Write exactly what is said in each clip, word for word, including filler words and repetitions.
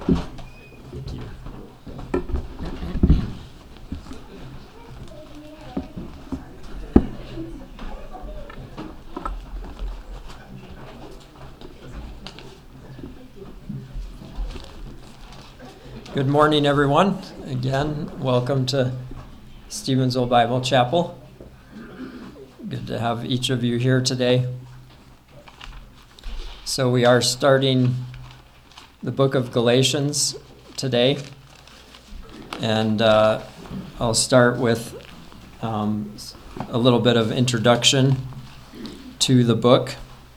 Thank you. Good morning, everyone. Again, welcome to Stevensville Bible Chapel. Good to have each of you here today. So we are starting the book of Galatians today, and uh, I'll start with um, a little bit of introduction to the book.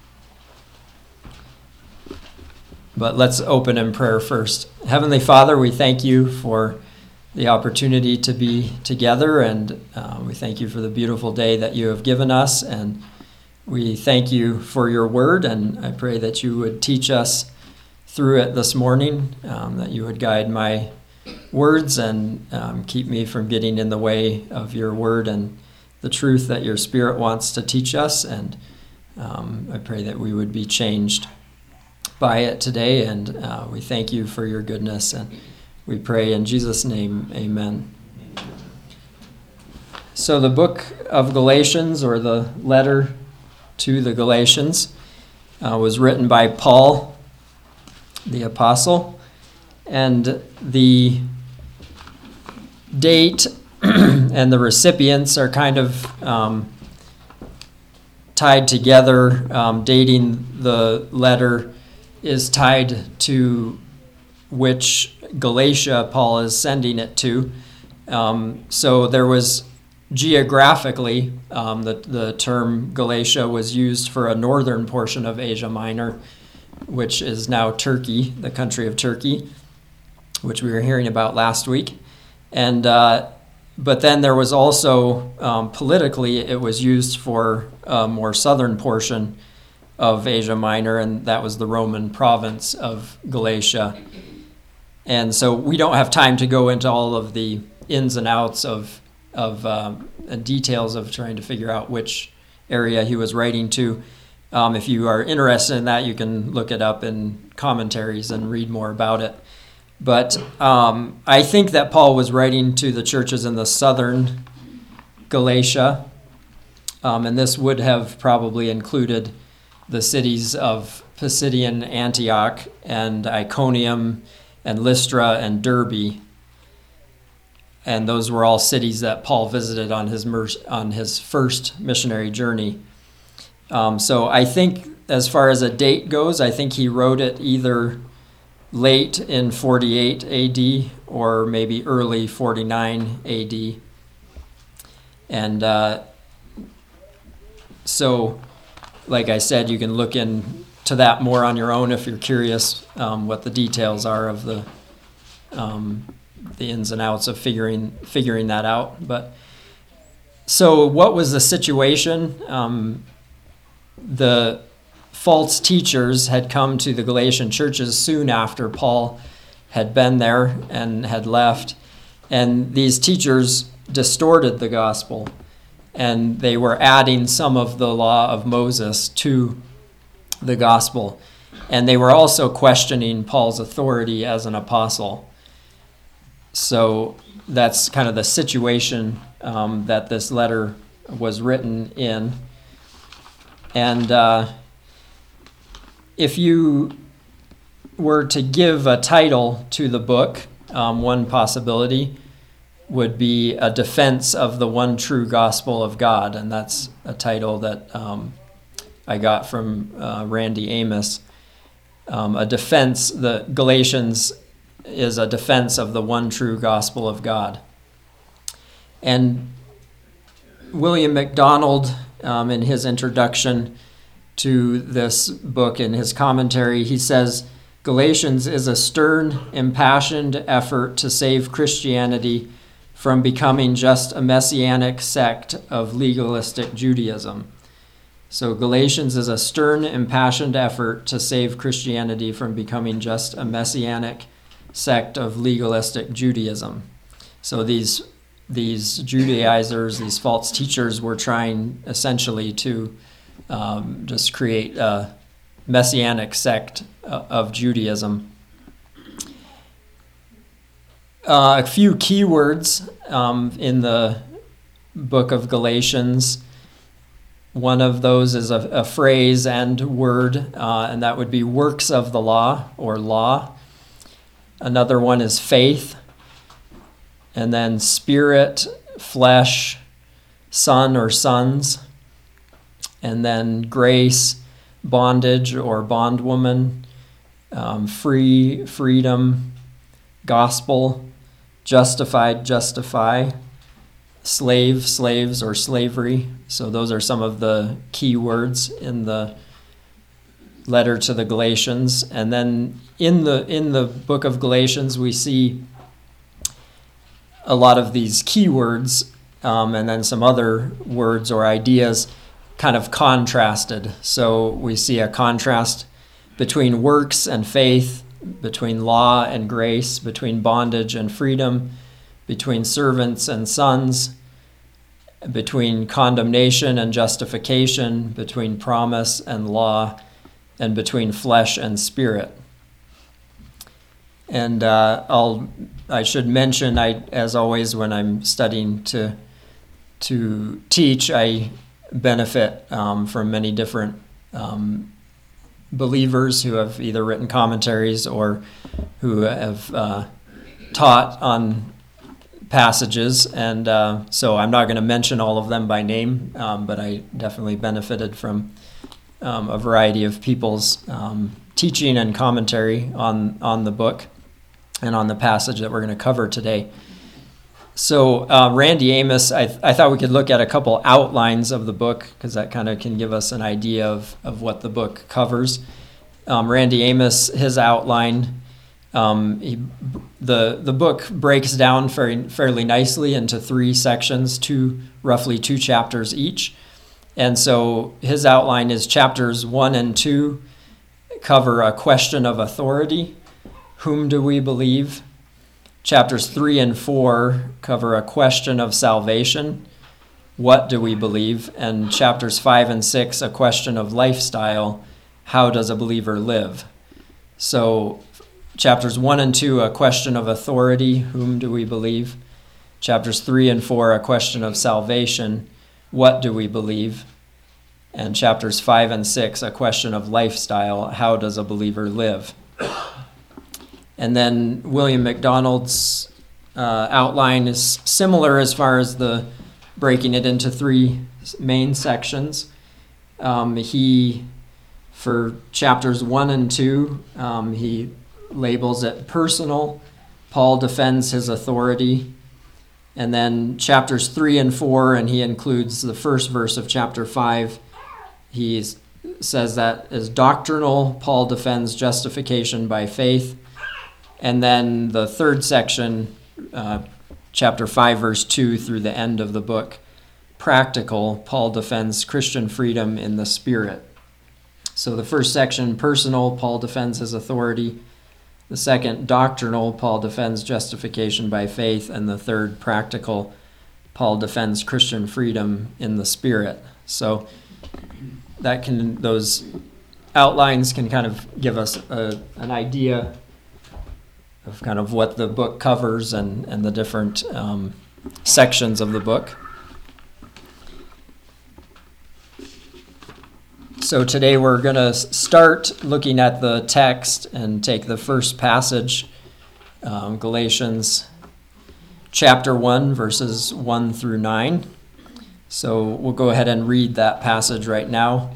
But let's open in prayer first. Heavenly Father, we thank you for the opportunity to be together, and uh, we thank you for the beautiful day that you have given us, and we thank you for your word, and I pray that you would teach us through it this morning, um, that you would guide my words and um, keep me from getting in the way of your word and the truth that your Spirit wants to teach us, and um, I pray that we would be changed by it today, and uh, we thank you for your goodness, and we pray in Jesus' name, amen. So the book of Galatians, or the letter to the Galatians, uh, was written by Paul, the apostle, and the date and the recipients are kind of um, tied together. Um, dating the letter is tied to which Galatia Paul is sending it to. Um, so there was geographically, um, the, the term Galatia was used for a northern portion of Asia Minor, which is now Turkey, the country of Turkey, which we were hearing about last week. And uh, but then there was also, um, politically, it was used for a more southern portion of Asia Minor, and that was the Roman province of Galatia. And so we don't have time to go into all of the ins and outs of of um, and details of trying to figure out which area he was writing to. Um, if you are interested in that, you can look it up in commentaries and read more about it. But um, I think that Paul was writing to the churches in the southern Galatia, um, and this would have probably included the cities of Pisidian Antioch and Iconium and Lystra and Derbe. And those were all cities that Paul visited on his mer- on his first missionary journey. Um, so I think as far as a date goes, I think he wrote it either late in forty-eight A D or maybe early forty-nine A D. And uh, so, like I said, you can look into that more on your own if you're curious um, what the details are of the um, the ins and outs of figuring figuring that out. But so, what was the situation? Um, the false teachers had come to the Galatian churches soon after Paul had been there and had left, and these teachers distorted the gospel, and they were adding some of the law of Moses to the gospel, and they were also questioning Paul's authority as an apostle. So that's kind of the situation um, that this letter was written in. And uh, if you were to give a title to the book, um, one possibility would be A Defense of the One True Gospel of God. And that's a title that um, I got from uh, Randy Amos. Um, a defense, the Galatians is a defense of the one true gospel of God. And William MacDonald, um, in his introduction to this book, in his commentary, he says, Galatians is a stern, impassioned effort to save Christianity from becoming just a messianic sect of legalistic Judaism. So Galatians is a stern, impassioned effort to save Christianity from becoming just a messianic sect of legalistic Judaism. So these these Judaizers, these false teachers, were trying essentially to um, just create a messianic sect of Judaism. Uh, a few keywords um, in the book of Galatians. One of those is a, a phrase and word, uh, and that would be works of the law or law. Another one is faith, and then spirit, flesh, son or sons, and then grace, bondage or bondwoman, um, free, freedom, gospel, justified, justify, slave, slaves, or slavery. So those are some of the key words in the letter to the Galatians. And then in the in the book of Galatians, we see a lot of these key words um, and then some other words or ideas kind of contrasted. So we see a contrast between works and faith, between law and grace, between bondage and freedom, between servants and sons, between condemnation and justification, between promise and law, and between flesh and spirit. And uh, I'll I should mention, I as always when I'm studying to to teach, I benefit um, from many different um, believers who have either written commentaries or who have uh, taught on passages, and uh, so I'm not going to mention all of them by name, um, but I definitely benefited from um, a variety of people's um, teaching and commentary on, on the book and on the passage that we're going to cover today. So uh, Randy Amos, I, th- I thought we could look at a couple outlines of the book because that kind of can give us an idea of, of what the book covers. Um, Randy Amos, his outline, um, he, the the book breaks down very, fairly nicely into three sections, two roughly two chapters each. And so his outline is chapters one and two cover a question of authority. Whom do we believe? Chapters three and four cover a question of salvation. What do we believe? And chapters five and six, a question of lifestyle. How does a believer live? So chapters one and two, a question of authority. Whom do we believe? Chapters three and four, a question of salvation. What do we believe? And chapters five and six, a question of lifestyle. How does a believer live? And then William MacDonald's uh, outline is similar as far as the breaking it into three main sections. Um, he, for chapters one and two, um, he labels it personal. Paul defends his authority. And then chapters three and four, and he includes the first verse of chapter five, he says that as doctrinal. Paul defends justification by faith. And then the third section, uh, chapter five, verse two through the end of the book, practical. Paul defends Christian freedom in the Spirit. So the first section, personal, Paul defends his authority. The second, doctrinal, Paul defends justification by faith. And the third, practical, Paul defends Christian freedom in the Spirit. So that can those outlines can kind of give us a, an idea of kind of what the book covers and, and the different um, sections of the book. So today we're going to start looking at the text and take the first passage, um, Galatians chapter one, verses one through nine. So we'll go ahead and read that passage right now.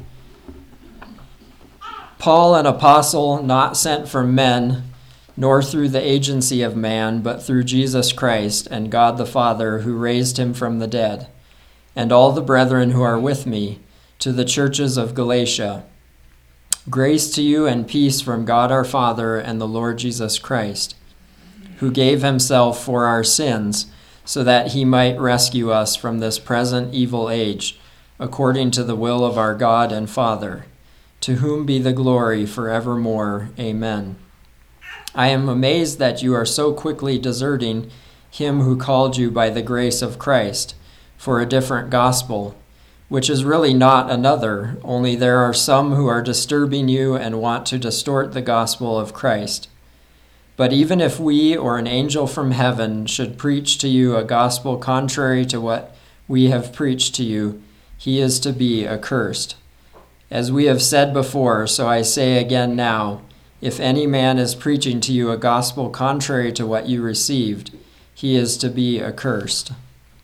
Paul, an apostle, not sent from men, nor through the agency of man, but through Jesus Christ and God the Father, who raised him from the dead, and all the brethren who are with me, to the churches of Galatia. Grace to you and peace from God our Father and the Lord Jesus Christ, who gave himself for our sins, so that he might rescue us from this present evil age, according to the will of our God and Father, to whom be the glory forevermore. Amen. I am amazed that you are so quickly deserting him who called you by the grace of Christ for a different gospel, which is really not another, only there are some who are disturbing you and want to distort the gospel of Christ. But even if we or an angel from heaven should preach to you a gospel contrary to what we have preached to you, he is to be accursed. As we have said before, so I say again now, if any man is preaching to you a gospel contrary to what you received, he is to be accursed.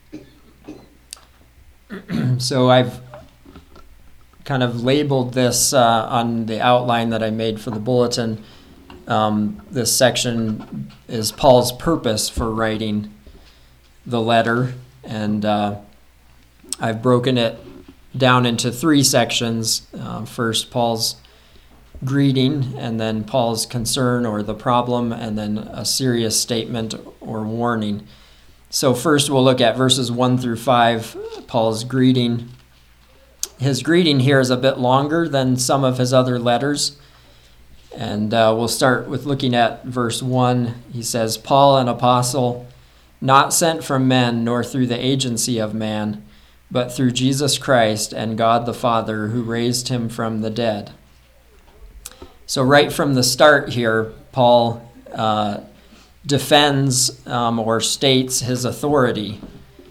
So I've kind of labeled this uh, on the outline that I made for the bulletin. Um, this section is Paul's purpose for writing the letter, and uh, I've broken it down into three sections. Uh, first, Paul's greeting, and then Paul's concern or the problem, and then a serious statement or warning. So first we'll look at verses one through five, Paul's greeting. His greeting here is a bit longer than some of his other letters. And uh, we'll start with looking at verse one. He says, Paul, an apostle, not sent from men nor through the agency of man, but through Jesus Christ and God the Father who raised him from the dead. So right from the start here, Paul uh, defends um, or states his authority.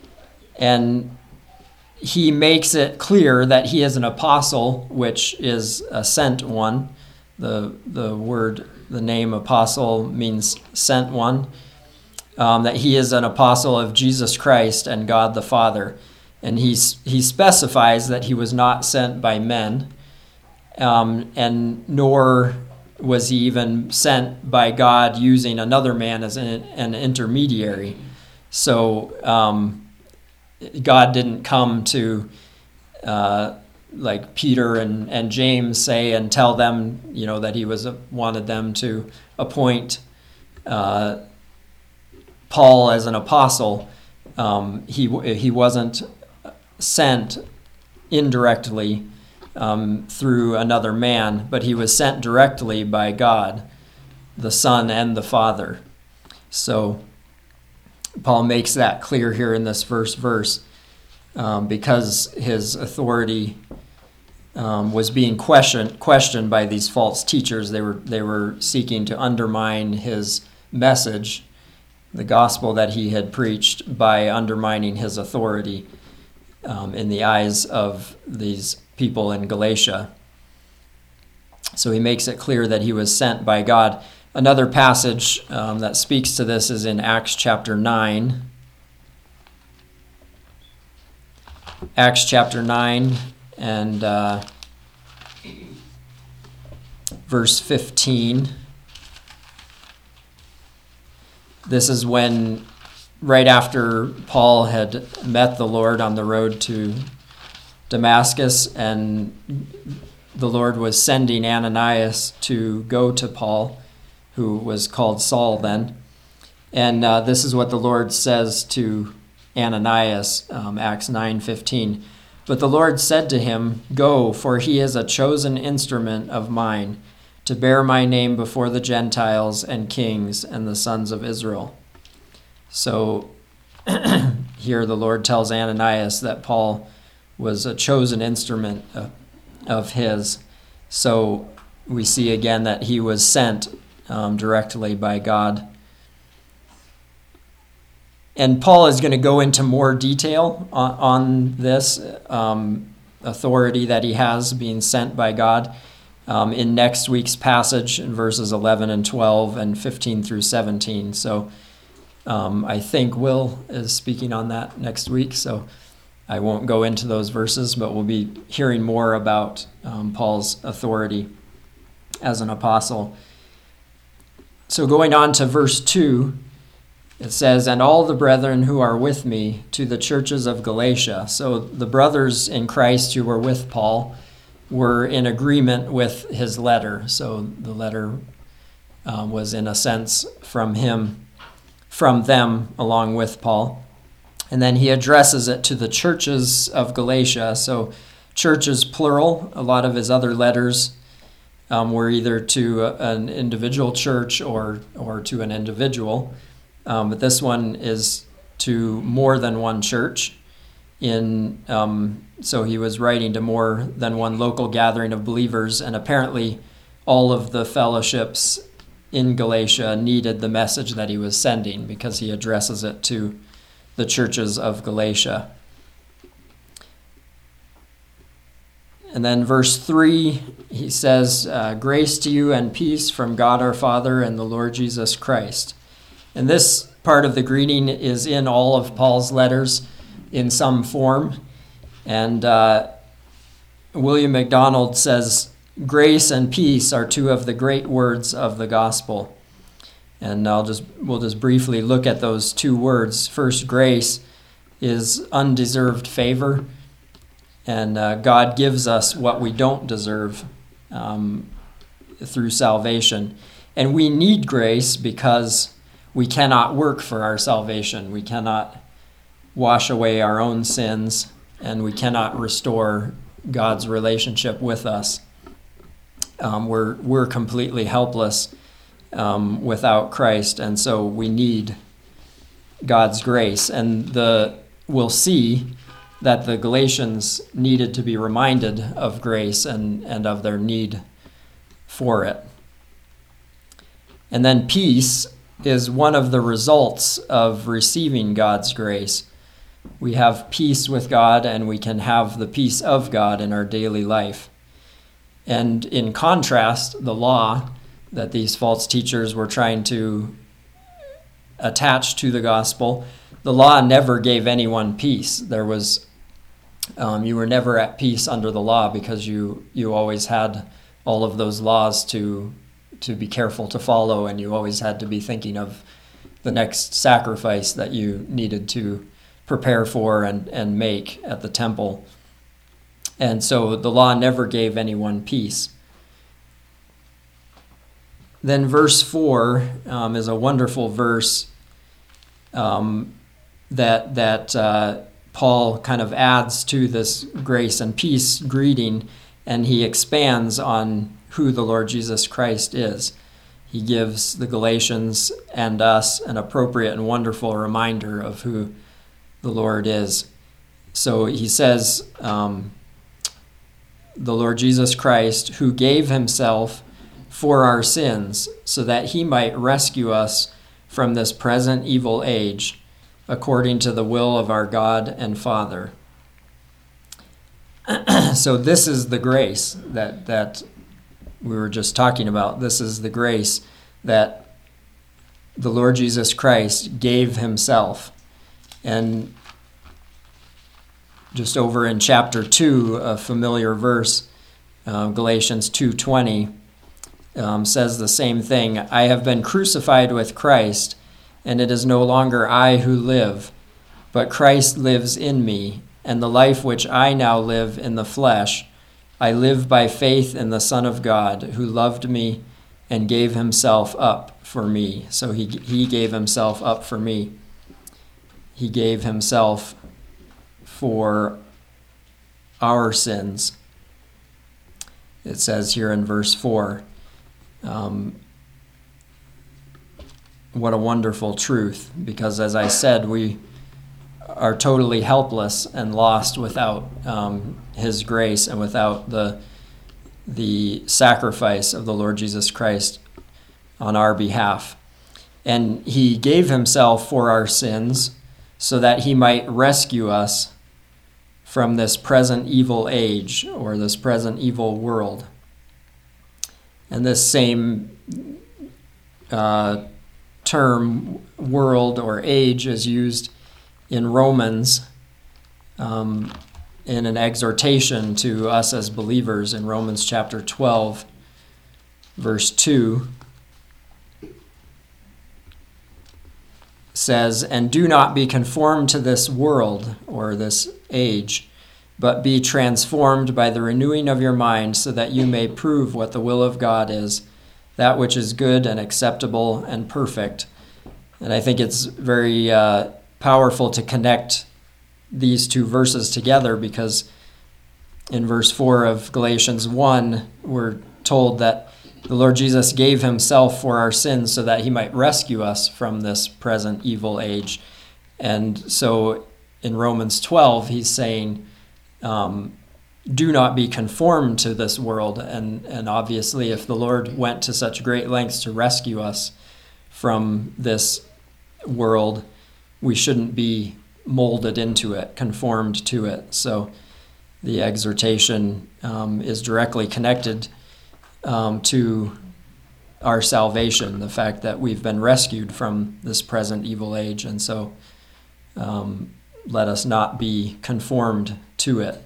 And he makes it clear that he is an apostle, which is a sent one. The the word, the name apostle means sent one. Um, that he is an apostle of Jesus Christ and God the Father. And he's, he specifies that he was not sent by men, um, and nor was he even sent by God using another man as an, an intermediary. So um, God didn't come to, uh, like Peter and, and James say, and tell them, you know, that he was wanted them to appoint uh, Paul as an apostle. Um, he he wasn't sent indirectly um, through another man, but he was sent directly by God, the Son and the Father. So Paul makes that clear here in this first verse, um, because his authority um, was being questioned questioned by these false teachers. They were they were seeking to undermine his message, the gospel that he had preached, by undermining his authority um, in the eyes of these people in Galatia. So he makes it clear that he was sent by God. Another passage um, that speaks to this is in Acts chapter nine. Acts chapter nine and uh, verse fifteen. This is when, right after Paul had met the Lord on the road to Damascus, and the Lord was sending Ananias to go to Paul, who was called Saul then. And uh, this is what the Lord says to Ananias, um, Acts nine fifteen. But the Lord said to him, Go, for he is a chosen instrument of mine, to bear my name before the Gentiles and kings and the sons of Israel. So here the Lord tells Ananias that Paul was a chosen instrument of, of his. So we see again that he was sent um, directly by God. And Paul is going to go into more detail on, on this um, authority that he has being sent by God um, in next week's passage in verses eleven and twelve and fifteen through seventeen. So um, I think Will is speaking on that next week, so I won't go into those verses, but we'll be hearing more about um, Paul's authority as an apostle. So going on to verse two, it says, And all the brethren who are with me to the churches of Galatia. So the brothers in Christ who were with Paul were in agreement with his letter. So the letter um, was in a sense from him, from them along with Paul. And then he addresses it to the churches of Galatia. So churches plural. A lot of his other letters um, were either to a, an individual church or or to an individual. Um, but this one is to more than one church. In um, so he was writing to more than one local gathering of believers, and apparently all of the fellowships in Galatia needed the message that he was sending, because he addresses it to the churches of Galatia. And then verse three, he says, uh, grace to you and peace from God our Father and the Lord Jesus Christ. And this part of the greeting is in all of Paul's letters in some form. And uh, William MacDonald says, grace and peace are two of the great words of the gospel. And I'll just we'll just briefly look at those two words. First, grace is undeserved favor. And uh, God gives us what we don't deserve um, through salvation. And we need grace because we cannot work for our salvation. We cannot wash away our own sins, and we cannot restore God's relationship with us. Um, we're we're completely helpless um, without Christ, and so we need God's grace. And the we'll see that the Galatians needed to be reminded of grace and, and of their need for it. And then peace is one of the results of receiving God's grace. We have peace with God, and we can have the peace of God in our daily life. And in contrast, the law that these false teachers were trying to attach to the gospel, the law never gave anyone peace. There was, um, you were never at peace under the law, because you you always had all of those laws to to be careful to follow, and you always had to be thinking of the next sacrifice that you needed to prepare for and, and make at the temple. And so the law never gave anyone peace. Then verse four um, is a wonderful verse um, that that uh, Paul kind of adds to this grace and peace greeting, and he expands on who the Lord Jesus Christ is. He gives the Galatians and us an appropriate and wonderful reminder of who the Lord is. So he says, um, the Lord Jesus Christ, who gave himself for our sins, so that he might rescue us from this present evil age, according to the will of our God and Father. So this is the grace that that we were just talking about. This is the grace that the Lord Jesus Christ gave himself. And just over in chapter two, a familiar verse, uh, Galatians two twenty, um, says the same thing. I have been crucified with Christ, and it is no longer I who live, but Christ lives in me, and the life which I now live in the flesh, I live by faith in the Son of God, who loved me and gave himself up for me. So he he gave himself up for me. He gave himself for our sins. It says here in verse four. Um, what a wonderful truth, because as I said, we are totally helpless and lost without um, his grace and without the the sacrifice of the Lord Jesus Christ on our behalf. And he gave himself for our sins so that he might rescue us from this present evil age, or this present evil world. And this same uh, term, world or age, is used in Romans um, in an exhortation to us as believers in Romans chapter twelve, verse two. Says, and do not be conformed to this world or this age, but be transformed by the renewing of your mind, so that you may prove what the will of God is, that which is good and acceptable and perfect. And I think it's very uh, powerful to connect these two verses together, because in verse four of Galatians one, we're told that the Lord Jesus gave himself for our sins so that he might rescue us from this present evil age. And so in Romans twelve, he's saying, um, do not be conformed to this world. And, and obviously, if the Lord went to such great lengths to rescue us from this world, we shouldn't be molded into it, conformed to it. So the exhortation um, is directly connected um, to our salvation, the fact that we've been rescued from this present evil age. And so um, let us not be conformed to it.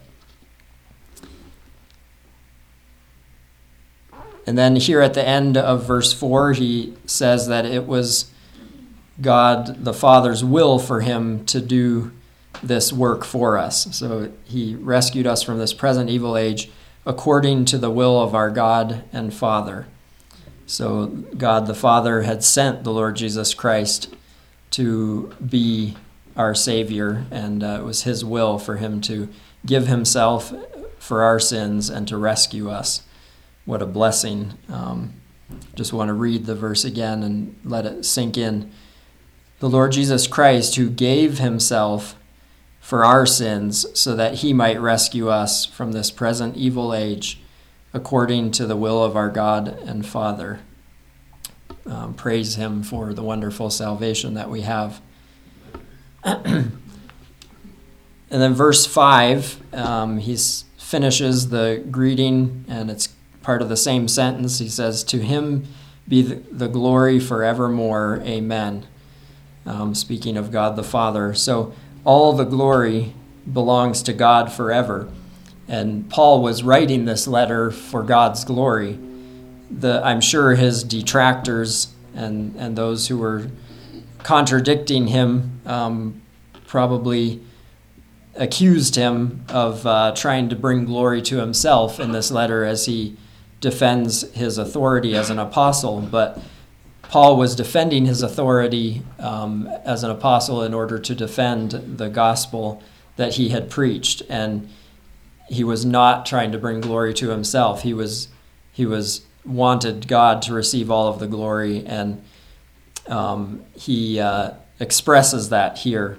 And then here at the end of verse four, he says that it was God the Father's will for him to do this work for us. So he rescued us from this present evil age according to the will of our God and Father. So God the Father had sent the Lord Jesus Christ to be our Savior, and uh, it was his will for him to give himself for our sins and to rescue us. What a blessing. Um, just want to read the verse again and let it sink in. The Lord Jesus Christ, who gave himself for our sins so that he might rescue us from this present evil age, according to the will of our God and Father. Um, praise him for the wonderful salvation that we have. And then verse five, um, he finishes the greeting, and it's part of the same sentence. He says, "To him be the, the glory forevermore. Amen." Um, speaking of God the Father. So all the glory belongs to God forever. And Paul was writing this letter for God's glory. The, I'm sure his detractors and, and those who were contradicting him um, probably accused him of uh, trying to bring glory to himself in this letter as he defends his authority as an apostle. But Paul was defending his authority um, as an apostle in order to defend the gospel that he had preached, and he was not trying to bring glory to himself. He was he was wanted God to receive all of the glory, and um, he uh, expresses that here,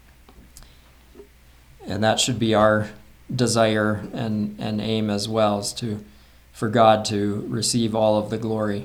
and that should be our desire and, and aim as well, is to for God to receive all of the glory.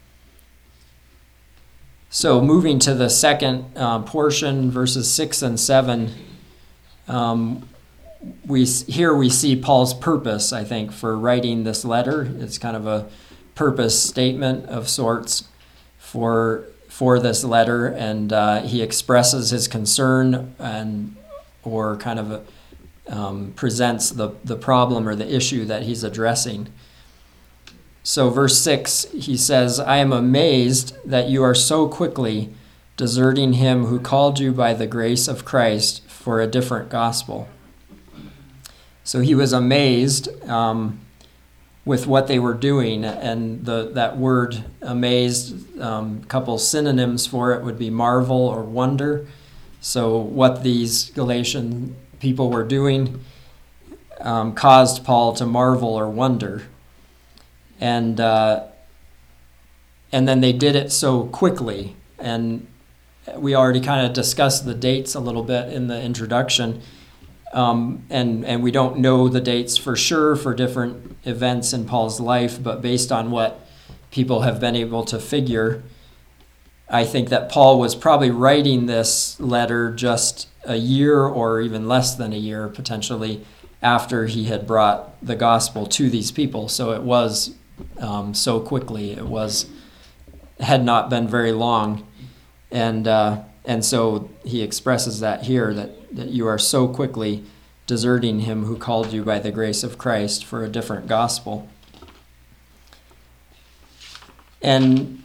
So moving to the second uh, portion, verses six and seven, um, we here we see Paul's purpose, I think, for writing this letter. It's kind of a purpose statement of sorts for for this letter, and uh, he expresses his concern and or kind of um, presents the, the problem or the issue that he's addressing. So verse six, he says, "I am amazed that you are so quickly deserting him who called you by the grace of Christ for a different gospel." So he was amazed um, with what they were doing, and the that word amazed, a um, couple synonyms for it would be marvel or wonder. So what these Galatian people were doing um, caused Paul to marvel or wonder. And uh, and then they did it so quickly. And we already kind of discussed the dates a little bit in the introduction. Um, and, and we don't know the dates for sure for different events in Paul's life, but based on what people have been able to figure, I think that Paul was probably writing this letter just a year or even less than a year, potentially, after he had brought the gospel to these people. So it was um, so quickly. It was had not been very long. And uh, and so he expresses that here, that, that you are so quickly deserting him who called you by the grace of Christ for a different gospel. And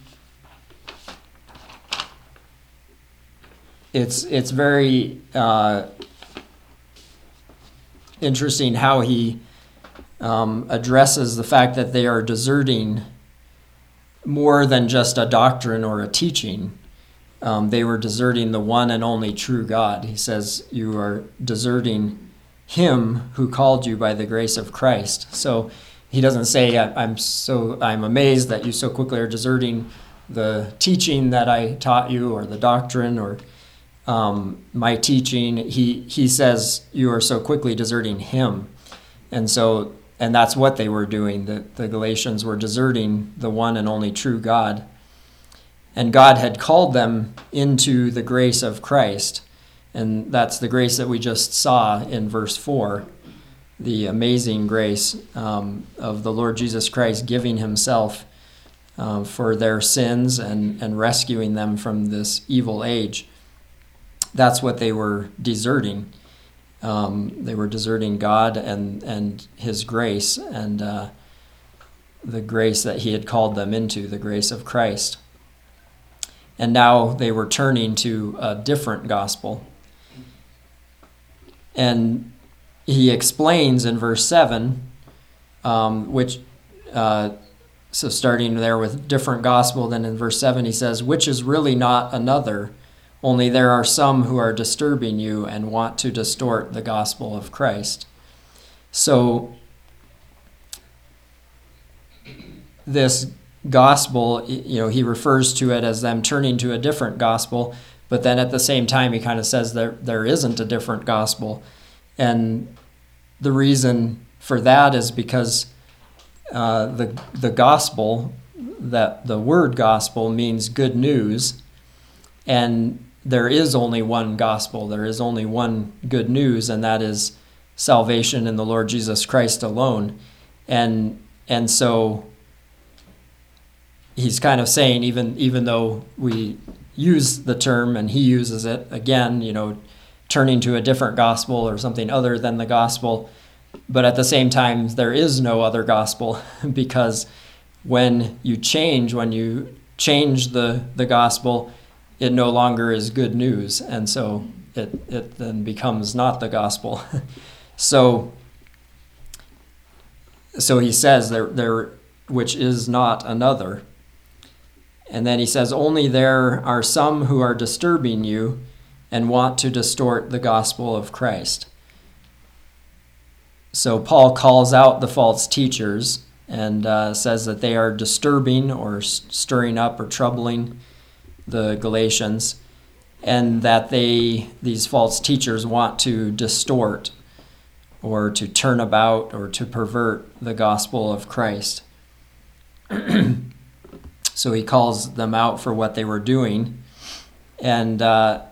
it's it's very uh, interesting how he um, addresses the fact that they are deserting more than just a doctrine or a teaching. Um, they were deserting the one and only true God. He says, you are deserting him who called you by the grace of Christ. So he doesn't say, I'm so I'm amazed that you so quickly are deserting the teaching that I taught you, or the doctrine, or um, my teaching. He he says you are so quickly deserting him. And so, and that's what they were doing. The, the Galatians were deserting the one and only true God. And God had called them into the grace of Christ. And that's the grace that we just saw in verse four, the amazing grace um, of the Lord Jesus Christ giving himself uh, for their sins and, and rescuing them from this evil age. That's what they were deserting. Um, they were deserting God and, and his grace and uh, the grace that he had called them into, the grace of Christ. And now they were turning to a different gospel. And he explains in verse seven, um, which, uh, so starting there with different gospel, then in verse seven he says, which is really not another, only there are some who are disturbing you and want to distort the gospel of Christ. So this gospel, you know, he refers to it as them turning to a different gospel, but then at the same time he kind of says there there isn't a different gospel. And the reason for that is because uh, the the gospel, that the word gospel means good news, and there is only one gospel. There is only one good news, and that is salvation in the Lord Jesus Christ alone. And and so he's kind of saying, even even though we use the term and he uses it again, you know, turning to a different gospel or something other than the gospel, but at the same time there is no other gospel, because when you change, when you change the, the gospel, it no longer is good news, and so it, it then becomes not the gospel. so so he says there there which is not another. And then he says, only there are some who are disturbing you and want to distort the gospel of Christ. So Paul calls out the false teachers and uh, says that they are disturbing or stirring up or troubling the Galatians, and that they, these false teachers, want to distort or to turn about or to pervert the gospel of Christ. So he calls them out for what they were doing. And uh,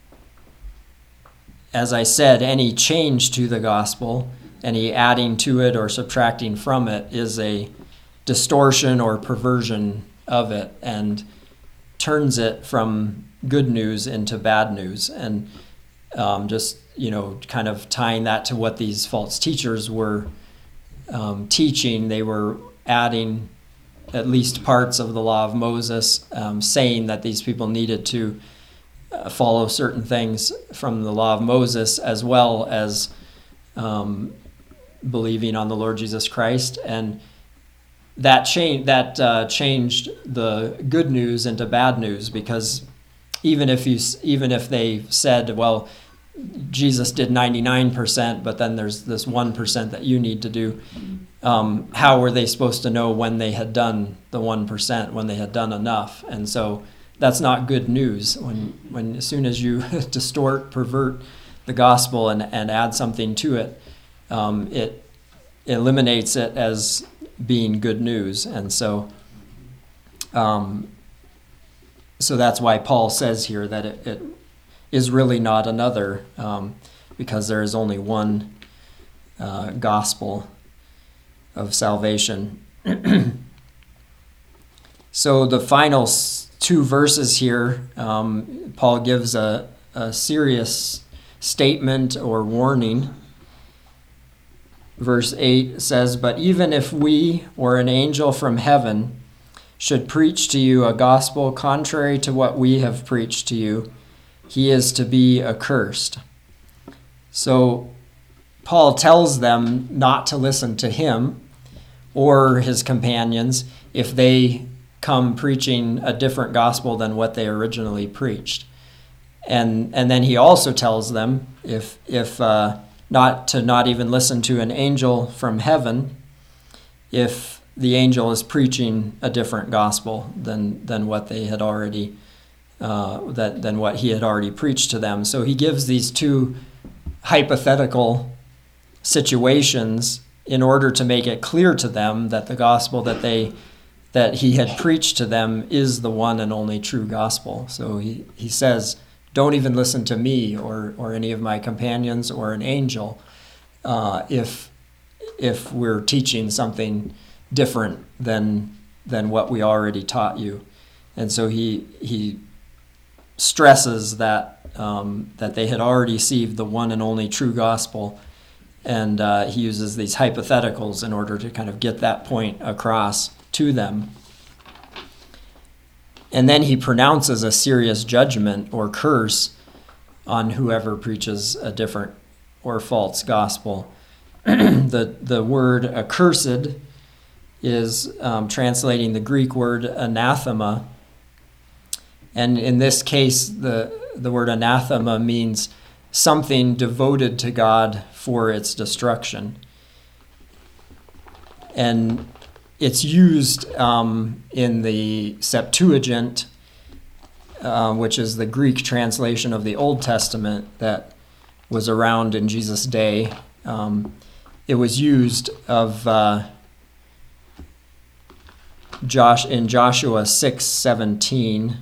as I said, any change to the gospel, any adding to it or subtracting from it, is a distortion or perversion of it and turns it from good news into bad news. And um, just, you know, kind of tying that to what these false teachers were um, teaching, they were adding at least parts of the law of Moses, um, saying that these people needed to uh, follow certain things from the law of Moses, as well as um, believing on the Lord Jesus Christ. And that changed that uh, changed the good news into bad news, because even if you even if they said, well, Jesus did ninety-nine percent, but then there's this one percent that you need to do. Um, how were they supposed to know when they had done the one percent, when they had done enough? And so that's not good news. When, when as soon as you distort, pervert the gospel and, and add something to it, um, it eliminates it as being good news. And so um, so that's why Paul says here that it, it is really not another, um, because there is only one uh, gospel of salvation. So the final two verses here, um, Paul gives a, a serious statement or warning. Verse eight says, but even if we or an angel from heaven should preach to you a gospel contrary to what we have preached to you, he is to be accursed. So Paul tells them not to listen to him or his companions if they come preaching a different gospel than what they originally preached. And and then he also tells them if if uh, not to not even listen to an angel from heaven if the angel is preaching a different gospel than than what they had already uh, that than what he had already preached to them. So he gives these two hypothetical situations in order to make it clear to them that the gospel that they that he had preached to them is the one and only true gospel. So he, he says, don't even listen to me or, or any of my companions or an angel uh, if if we're teaching something different than than what we already taught you. And so he he stresses that um, that they had already received the one and only true gospel, and uh, he uses these hypotheticals in order to kind of get that point across to them. And then he pronounces a serious judgment or curse on whoever preaches a different or false gospel. the the word accursed is um, translating the Greek word anathema. And in this case, the, the word anathema means something devoted to God for its destruction. And it's used um, in the Septuagint, uh, which is the Greek translation of the Old Testament that was around in Jesus' day. Um, it was used of uh, Josh in Joshua six seventeen.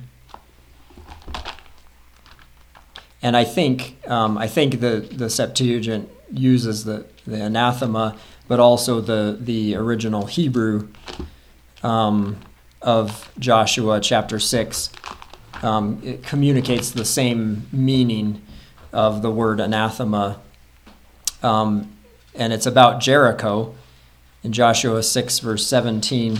And I think um, I think the, the Septuagint uses the, the anathema, but also the, the original Hebrew um, of Joshua chapter six. Um, it communicates the same meaning of the word anathema. Um, and it's about Jericho in Joshua six, verse seventeen.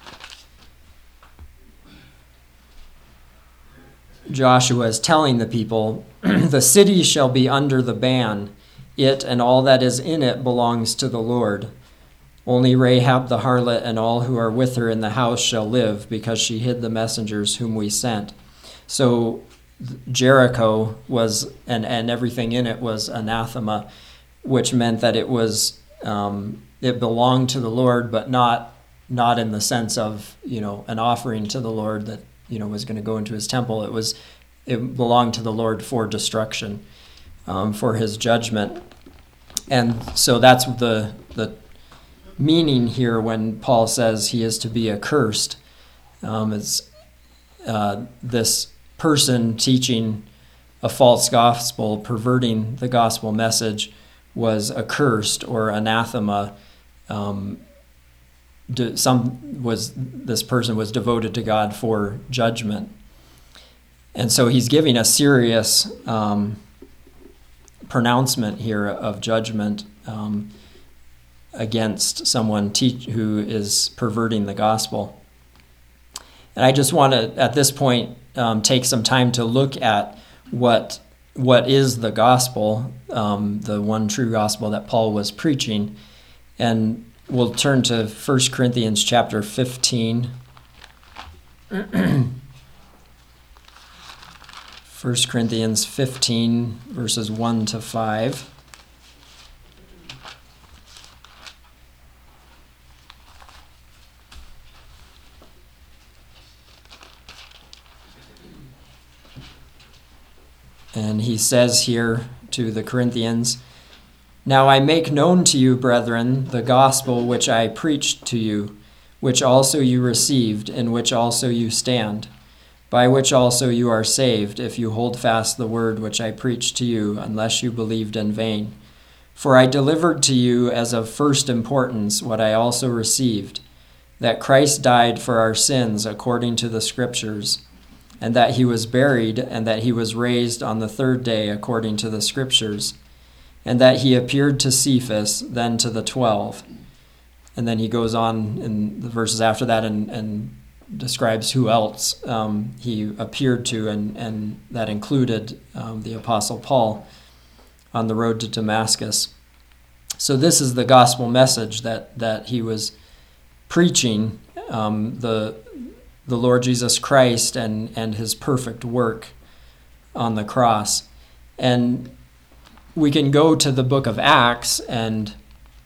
Joshua is telling the people, the city shall be under the ban. It and all that is in it belongs to the Lord. Only Rahab the harlot and all who are with her in the house shall live, because she hid the messengers whom we sent. So Jericho was, and, and everything in it was anathema, which meant that it was, um, it belonged to the Lord, but not, not in the sense of, you know, an offering to the Lord that, you know, was going to go into his temple. It was, it belonged to the Lord for destruction, um, for his judgment. And so that's the the meaning here when Paul says he is to be accursed. Um, it's uh, this person teaching a false gospel, perverting the gospel message, was accursed or anathema. Um, Some was this person was devoted to God for judgment, and so he's giving a serious um, pronouncement here of judgment um, against someone teach, who is perverting the gospel. And I just want to, at this point, um, take some time to look at what what is the gospel, um, the one true gospel that Paul was preaching, and we'll turn to First Corinthians chapter fifteen. First Corinthians fifteen, verses one to five. And he says here to the Corinthians, "Now I make known to you, brethren, the gospel which I preached to you, which also you received, in which also you stand, by which also you are saved, if you hold fast the word which I preached to you, unless you believed in vain. For I delivered to you as of first importance what I also received, that Christ died for our sins according to the Scriptures, and that he was buried, and that he was raised on the third day according to the Scriptures, and that he appeared to Cephas, then to the twelve." And then he goes on in the verses after that and, and describes who else um, he appeared to, and, and that included um, the Apostle Paul on the road to Damascus. So this is the gospel message that, that he was preaching, um, the the Lord Jesus Christ and, and his perfect work on the cross. And we can go to the book of Acts and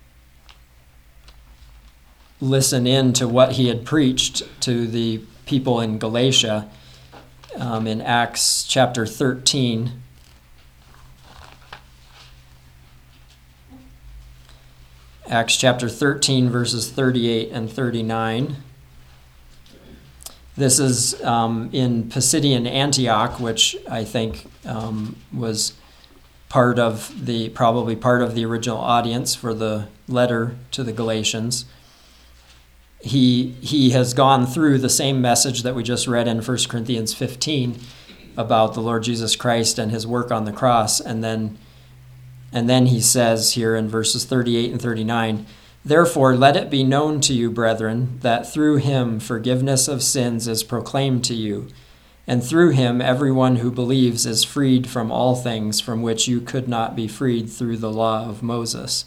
listen in to what he had preached to the people in Galatia um, in Acts chapter thirteen. Acts chapter thirteen, verses thirty-eight and thirty-nine. This is um, in Pisidian Antioch, which I think um, was part of the, probably part of the original audience for the letter to the Galatians. He, he has gone through the same message that we just read in First Corinthians fifteen about the Lord Jesus Christ and his work on the cross, and then And then he says here in verses thirty-eight and thirty-nine, "Therefore let it be known to you, brethren, that through him forgiveness of sins is proclaimed to you, and through him everyone who believes is freed from all things from which you could not be freed through the law of Moses."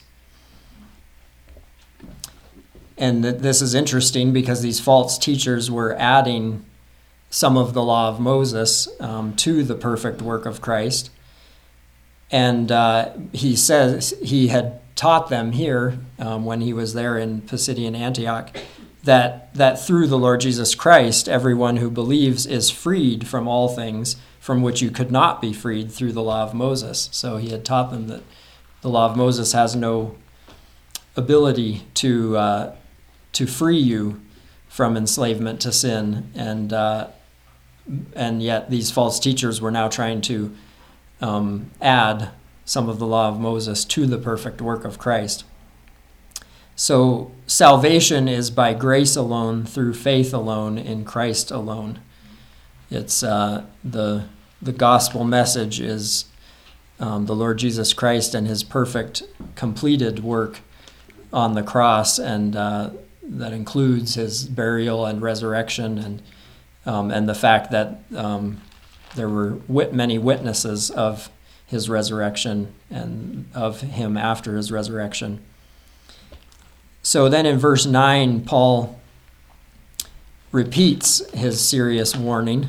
And this is interesting because these false teachers were adding some of the law of Moses um, to the perfect work of Christ. And uh, he says he had taught them here um, when he was there in Pisidian Antioch that that through the Lord Jesus Christ, everyone who believes is freed from all things from which you could not be freed through the law of Moses. So he had taught them that the law of Moses has no ability to uh, to free you from enslavement to sin, and uh, and yet these false teachers were now trying to Um, add some of the law of Moses to the perfect work of Christ. So salvation is by grace alone, through faith alone, in Christ alone. It's uh, the the gospel message is um, the Lord Jesus Christ and his perfect completed work on the cross, and uh, that includes his burial and resurrection, and um, and the fact that um, there were wit- many witnesses of his resurrection and of him after his resurrection. So then in verse nine, Paul repeats his serious warning.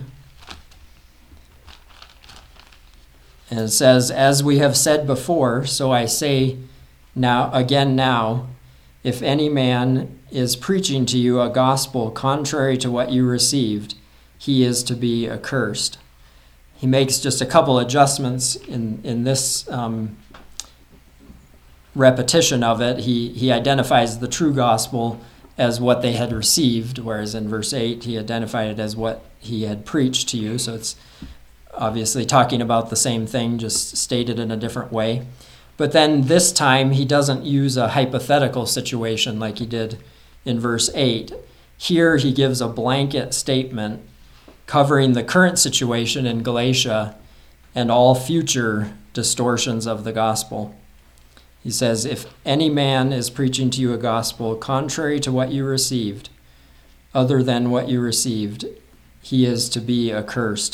And it says, "As we have said before, so I say now again now, if any man is preaching to you a gospel contrary to what you received, he is to be accursed." He makes just a couple adjustments in, in this um, repetition of it. He, he identifies the true gospel as what they had received, whereas in verse eight, he identified it as what he had preached to you. So it's obviously talking about the same thing, just stated in a different way. But then this time, he doesn't use a hypothetical situation like he did in verse eight. Here, he gives a blanket statement covering the current situation in Galatia and all future distortions of the gospel. He says, "If any man is preaching to you a gospel contrary to what you received, other than what you received, he is to be accursed."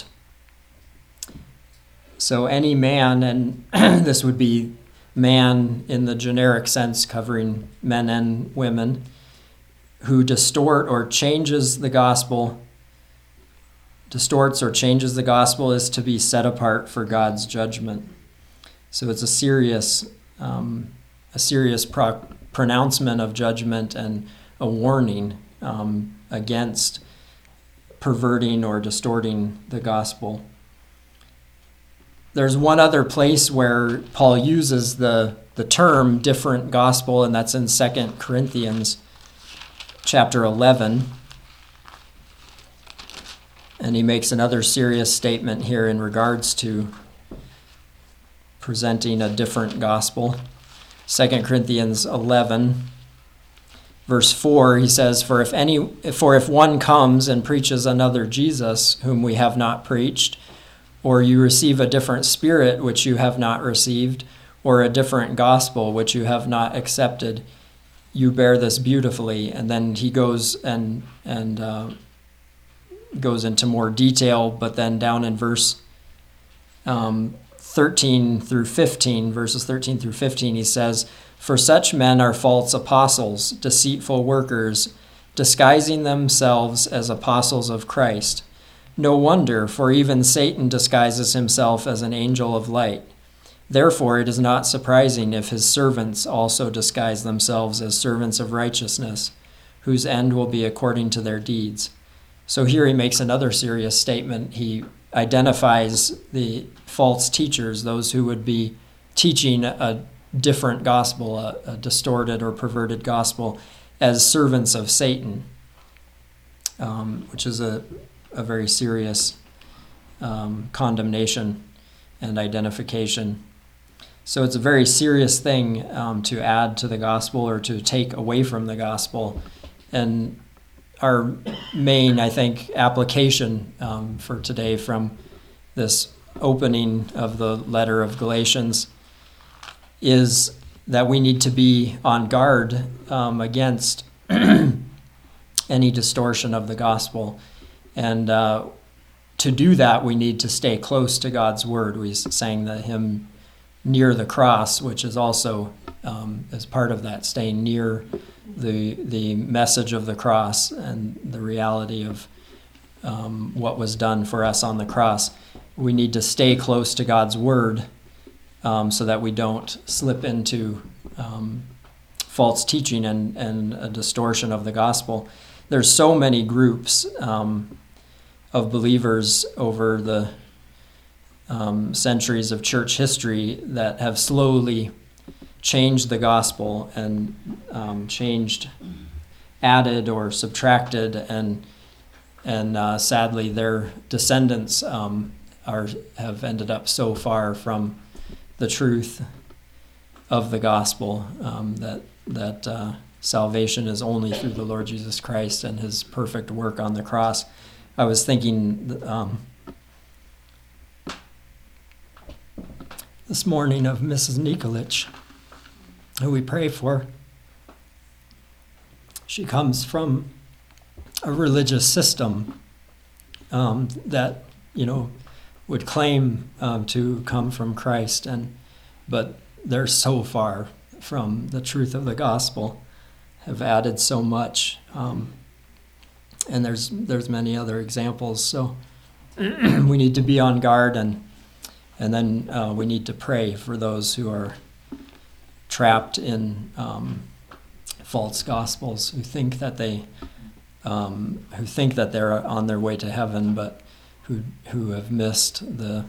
So any man, and this would be man in the generic sense, covering men and women, who distort or changes the gospel distorts or changes the gospel is to be set apart for God's judgment. So it's a serious, um, a serious pro- pronouncement of judgment and a warning um, against perverting or distorting the gospel. There's one other place where Paul uses the the term different gospel, and that's in Second Corinthians chapter eleven. And he makes another serious statement here in regards to presenting a different gospel. Second Corinthians eleven, verse four, he says, For if any, for if one comes and preaches another Jesus, whom we have not preached, or you receive a different spirit which you have not received, or a different gospel which you have not accepted, you bear this beautifully. And then he goes and and uh, goes into more detail, but then down in verse um, thirteen through fifteen, verses thirteen through fifteen, he says, For such men are false apostles, deceitful workers, disguising themselves as apostles of Christ. No wonder, for even Satan disguises himself as an angel of light. Therefore it is not surprising if his servants also disguise themselves as servants of righteousness, whose end will be according to their deeds. So here he makes another serious statement. He identifies the false teachers, those who would be teaching a different gospel, a, a distorted or perverted gospel, as servants of Satan, um, which is a, a very serious um, condemnation and identification. So it's a very serious thing um, to add to the gospel or to take away from the gospel. And our main, I think, application um, for today from this opening of the letter of Galatians is that we need to be on guard um, against any distortion of the gospel. And uh, to do that, we need to stay close to God's word. We sang the hymn Near the Cross, which is also um, as part of that, staying near the the message of the cross and the reality of um, what was done for us on the cross. We need to stay close to God's word um, so that we don't slip into um, false teaching and, and a distortion of the gospel. There's so many groups um, of believers over the um, centuries of church history that have slowly changed the gospel and um, changed, added or subtracted, and and uh, sadly their descendants um, are have ended up so far from the truth of the gospel um, that that uh, salvation is only through the Lord Jesus Christ and his perfect work on the cross. I was thinking um, this morning of Missus Nikolic, who we pray for. She comes from a religious system um, that, you know, would claim um, to come from Christ, and but they're so far from the truth of the gospel, have added so much, um, and there's there's many other examples. So we need to be on guard, and and then uh, we need to pray for those who are trapped in um, false gospels, who think that they um, who think that they're on their way to heaven, but who who have missed the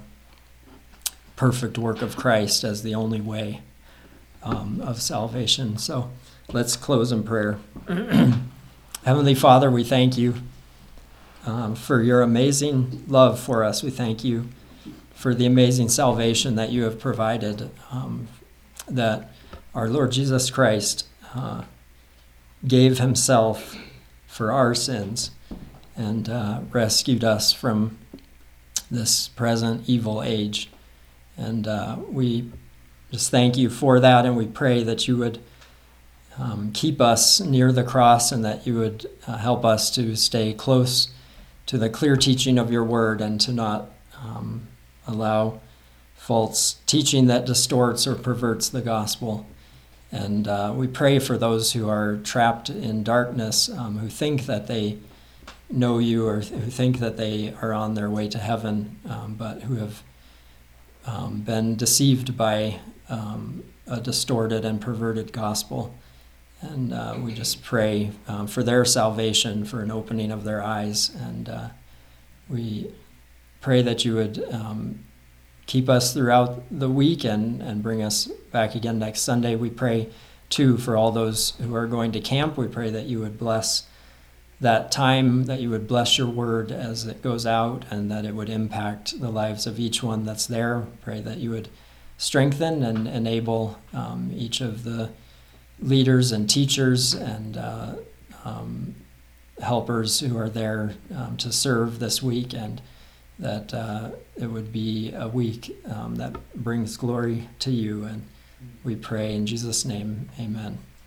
perfect work of Christ as the only way um, of salvation. So let's close in prayer. Heavenly Father, we thank you um, for your amazing love for us. We thank you for the amazing salvation that you have provided, um, that our Lord Jesus Christ uh, gave himself for our sins and uh, rescued us from this present evil age. And uh, we just thank you for that, and we pray that you would um, keep us near the cross, and that you would uh, help us to stay close to the clear teaching of your word, and to not um, allow false teaching that distorts or perverts the gospel. And uh, we pray for those who are trapped in darkness, um, who think that they know you, or who think that they are on their way to heaven, um, but who have um, been deceived by um, a distorted and perverted gospel. And uh, we just pray um, for their salvation, for an opening of their eyes. And uh, we pray that you would um, keep us throughout the week and, and bring us back again next Sunday. We pray, too, for all those who are going to camp. We pray that you would bless that time, that you would bless your word as it goes out, and that it would impact the lives of each one that's there. Pray that you would strengthen and enable um, each of the leaders and teachers and uh, um, helpers who are there um, to serve this week, and that uh, it would be a week um, that brings glory to you. And we pray in Jesus' name, amen.